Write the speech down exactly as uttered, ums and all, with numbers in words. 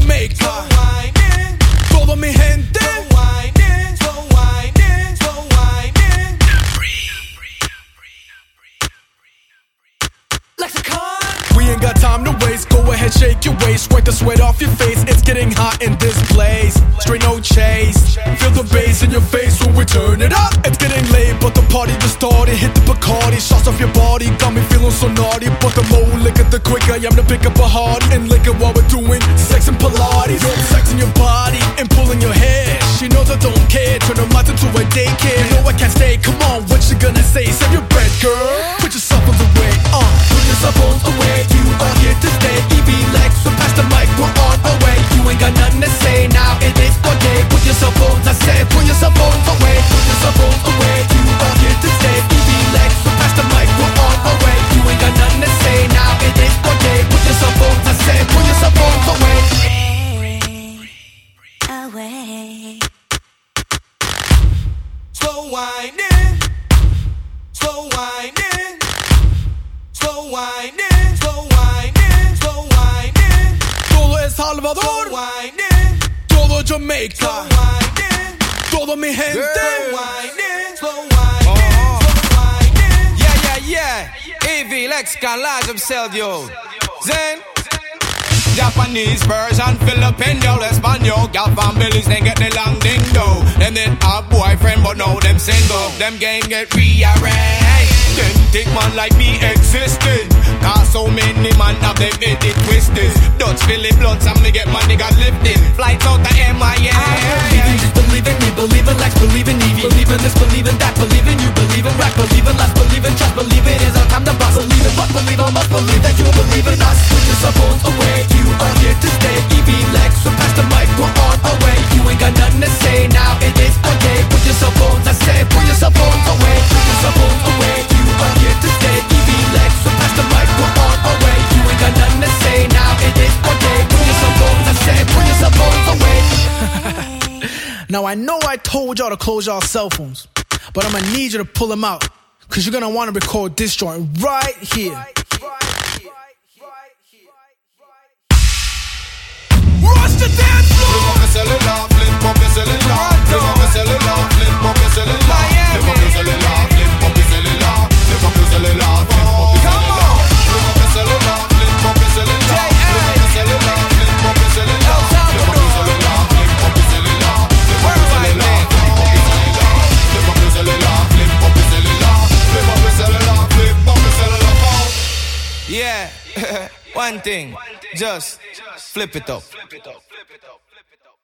Jamaica. Todo mi gente. We ain't got time to waste. Go ahead, shake your waist, wipe the sweat off your face. It's getting hot in this place. Straight no chase. Feel the bass in your face when we turn it up. It's getting late, but the party just started. Hit the Bacardi, shots off your body, got me feeling so naughty. But the more liquor, the quicker I'm to pick up a heart and lick it while we're doing sex and Pilates. Sex in your body and pulling your hair. She knows I don't care. Turn her mouth into a daycare. No, I can't stay. Come on, what you gonna say? Save your breath, girl. Put yourself on the way. Uh, put yourself on the way. You are here to stay. E V Lex, so pass the mic, we're on our way. You ain't got nothing to say. Now it is okay. Put yourself on, I said, put yourself on the way. Put yourself on the way. You are here to stay. E V Lex, so pass the mic, we're on our way. You ain't got nothing to say. Now it is okay. Put yourself on, I said, put yourself on the way. Away. Slow winding, slow winding, slow winding, slow winding, slow winding. Todo El Salvador. Slow winding, Todo Jamaica. slow winding, Todo mi gente. slow winding, slow winding, slow winding. Yeah, yeah, yeah. E V Lex can large himself, yo. Zen. Japanese version, Filipino, Espanol. Gal families, they get the long ding do. Them then have boyfriend, but now them single. Them gang get rearranged. Them think man like me existed. Cause so many man have them head it twisted. Dutch Philly bloods and me get my nigga lifted. Flights out the M I A. Believe in just believe in me, believe in Lex, believe in Evie. Believe in this, believe in that, believe in you, believe in rap, believe in lust, believe in trust, believe it is our time to bust. Believe in what, believe on must believe that you believe in us. Put yourself on away, you are here to stay. E V Lex, so pass the mic, we're on our way. You ain't got nothing to say, now it is okay. Put yourself on, I say, put yourself on away. Put yourself on away, you are here to stay. E V Lex, so pass the mic, we're on our way. You ain't got nothing to say, now it is okay. Put yourself on, I say, put yourself on away. Now I know I told y'all to close y'all cell phones, but I'ma need you to pull them out, cause you're gonna wanna record this joint right here. Rush the dance floor! Flip up your cellular, flip up your cellular. Flip up your cellular, flip up your cellular. Flip up your cellular, flip up your cellular. Flip up your cellular, flip up your cellular. Flip up your cellular, flip up your cellular. Flip up your cellular, flip up your cellular. Flip up your cellular, flip up your cellular. Flip up your cellular, flip up your cellular. Flip up your cellular, flip up your cellular. Flip up your cellular, flip up your cellular phone. Yeah, one thing, just flip it up. Flip it up, flip it up, flip it up.